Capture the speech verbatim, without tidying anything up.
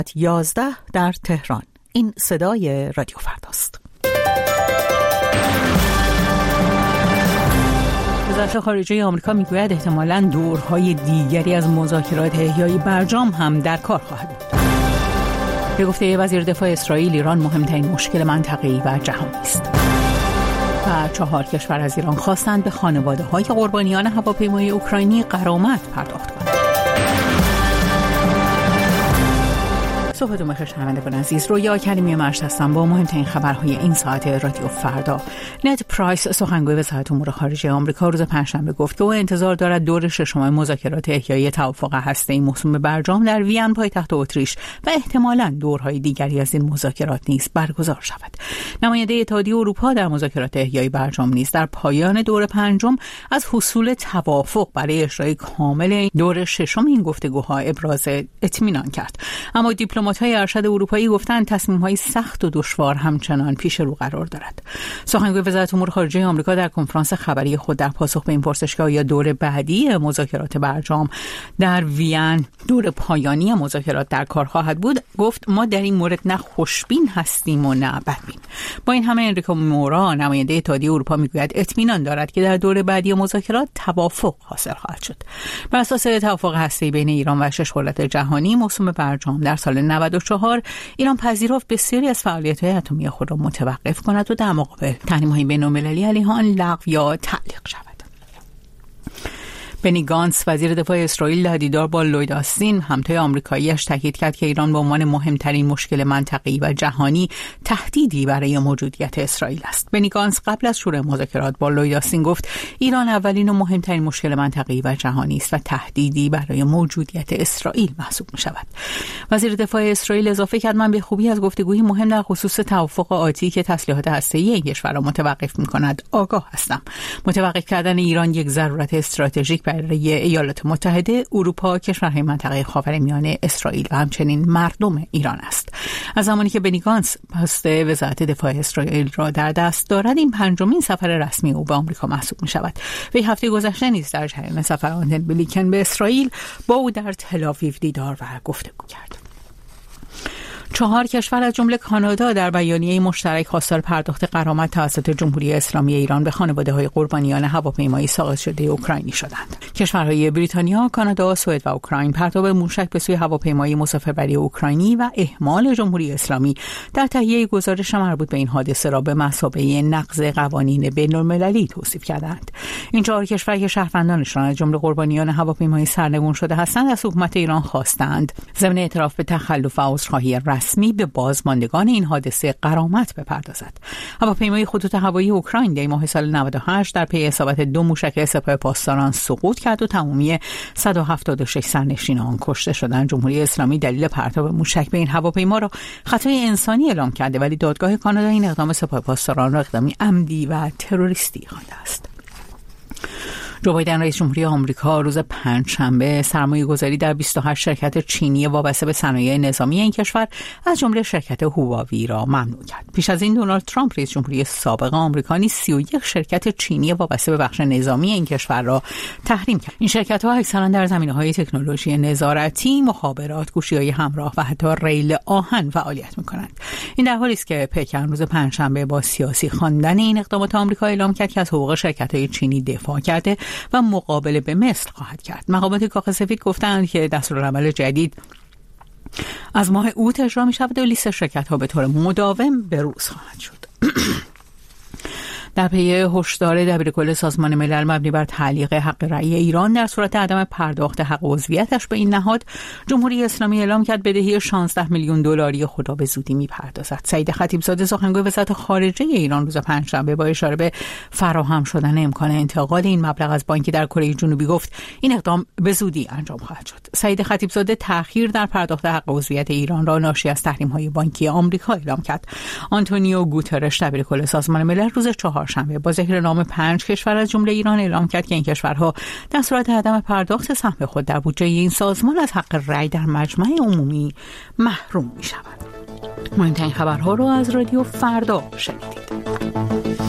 یازده در تهران. این صدای رادیو فرداست. وزارت خارجه آمریکا میگوید احتمالاً دورهای دیگری از مذاکرات احیای برجام هم در کار خواهد بود. به گفته وزیر دفاع اسرائیل، ایران مهمترین مشکل منطقه‌ای و جهانی است. و چهار کشور از ایران خواستند به خانواده‌های قربانیان هواپیمای اوکراینی غرامت پرداخت کنند. صحبتون بخیر شنوندگان عزیز، رویا کریمی مرشد هستم با مهمترین خبرهای این ساعت رادیو فردا. نت پرایس، سخنگوی وزارت امور خارجه آمریکا، روز پنجشنبه گفت که او انتظار دارد دور ششم مذاکرات احیای توافق هسته‌ای موسوم به برجام در وین پایتخت اتریش و احتمالاً دورهای دیگری از این مذاکرات نیز برگزار شود. نماینده اتحادیه اروپا در مذاکرات احیای برجام نیز در پایان دور پنجم از حصول توافق برای اجرای کامل دور ششم این گفتگوها ابراز اطمینان کرد. اما دیپلمات های ارشد اروپایی گفتند تصمیم‌های سخت و دشوار همچنان پیش رو قرار دارد. سخنگوی وزارت امور خارجه آمریکا در کنفرانس خبری خود در پاسخ به این پرسش که آیا دور بعدی مذاکرات برجام در وین دور پایانی مذاکرات در کار خواهد بود، گفت ما در این مورد نه خوشبین هستیم و نه بدبین. با این همه انریکو مورا، نماینده اتحادیه اروپا، میگوید اطمینان دارد که در دور بعدی مذاکرات توافق حاصل خواهد شد. بر اساس توافق هسته‌ای بین ایران و شش قدرت جهانی موسوم به برجام در سال نود و چهار، ایران پذیرفت بسیاری از فعالیت‌های اتمی خود را متوقف کند و در مقابل تحریم‌های بین‌المللی علیه آن لغو یا تعلیق شود. بنی گانتس، وزیر دفاع اسرائیل، در دیدار با لوید آستین، همتای آمریکایی‌اش، تاکید کرد که ایران به عنوان مهمترین مشکل منطقه‌ای و جهانی تهدیدی برای موجودیت اسرائیل است. بنی گانتس قبل از شروع مذاکرات با لوید آستین گفت ایران اولین و مهمترین مشکل منطقه‌ای و جهانی است و تهدیدی برای موجودیت اسرائیل محسوب می‌شود. وزیر دفاع اسرائیل اضافه کرد من به خوبی از گفتگوی مهم در خصوص توافق آتی که تسلیحات هسته‌ای این کشور را متوقف می‌کند آگاه هستم. متوقف کردن ایران یک ضرورت استراتژیک برای ایالات متحده، اروپا، کشورهای منطقه خاورمیانه، اسرائیل و همچنین مردم ایران است. از زمانی که بنی گانتس پست وزارت دفاع اسرائیل را در دست دارد، این پنجمین سفر رسمی او به آمریکا محسوب می شود. وی هفته گذشته نیز در جریان سفر آنتن بلینکن به اسرائیل با او در تل‌آویو دیدار و گفتگو کرد. چهار کشور از جمله کانادا در بیانیه مشترک خواستار پرداخت غرامت توسط جمهوری اسلامی ایران به خانواده‌های قربانیان هواپیمای ساقط شده اوکراینی شدند. کشورهای بریتانیا، کانادا، سوئد و اوکراین پرتاب موشک به سوی هواپیمای مسافربری اوکراینی و اهمال جمهوری اسلامی در تهیه گزارش مربوط به این حادثه را به مثابه نقض قوانین بین‌المللی توصیف کردند. این چهار کشور که شهروندانشان از جمله قربانیان هواپیمای سرنگون شده هستند، از حکومت ایران خواستند ضمن اعتراف به تخلف و عذرخواهی رسمی به بازماندگان این حادثه غرامت بپردازد. هواپیمای خطوط هوایی اوکراین در ماه سال نود و هشت در پی اصابت دو موشک سپاه پاسداران سقوط کرد و تمامی صد و هفتاد و شش سرنشین آن کشته شدند. جمهوری اسلامی دلیل پرتاب موشک به این هواپیما را خطای انسانی اعلام کرده، ولی دادگاه کانادا این اقدام سپاه پاسداران را اقدامی عمدی و تروریستی خوانده است. جو بایدن رئیس جمهوری آمریکا روز پنجشنبه سرمایه گذاری در بیست و هشت شرکت چینی وابسته به صنایع نظامی این کشور از جمله شرکت هواوی را ممنوع کرد. پیش از این دونالد ترامپ رئیس جمهوری سابق آمریکا نیز سی و یک شرکت چینی وابسته به بخش نظامی این کشور را تحریم کرد. این شرکت‌ها اکثرا در زمینه‌های تکنولوژی نظارتی، مخابرات، گوشی‌های همراه و حتی ریل آهن فعالیت می‌کنند. این در حالی است که پکن روز پنجشنبه با سیاسی خواندن این اقدامات آمریکا اعلام کرد که از حقوق شرکت‌های چینی دفاع کرده و مقابله به مثل خواهد کرد. مقامات کاخ سفید گفتند که دستورالعمل جدید از ماه اوت اجرا می شود و لیست شرکت ها به طور مداوم به روز خواهد شد. در پی هشدار دبیرکل سازمان ملل مبنی بر تعلیق حق رأی ایران در صورت عدم پرداخت حق عضویتش به این نهاد، جمهوری اسلامی اعلام کرد بدهی شانزده میلیون دلاری خود را به زودی می‌پردازد. سعید خطیبزاده، سخنگوی وزارت خارجه ایران، روز پنجشنبه با اشاره به فراهم شدن امکان انتقال این مبلغ از بانکی در کره جنوبی گفت این اقدام به زودی انجام خواهد شد. سعید خطیبزاده تأخیر در پرداخت حق عضویت ایران را ناشی از تحریم‌های بانکی آمریکا اعلام کرد. آنتونیو گوترش، دبیرکل سازمان ملل، روز چهارشنبه با ذکر نام پنج کشور از جمله ایران اعلام کرد که این کشورها در صورت عدم پرداخت سهم خود در بودجه این سازمان از حق رأی در مجمع عمومی محروم می‌شوند. مهمترین خبرها رو از رادیو فردا شنیدید.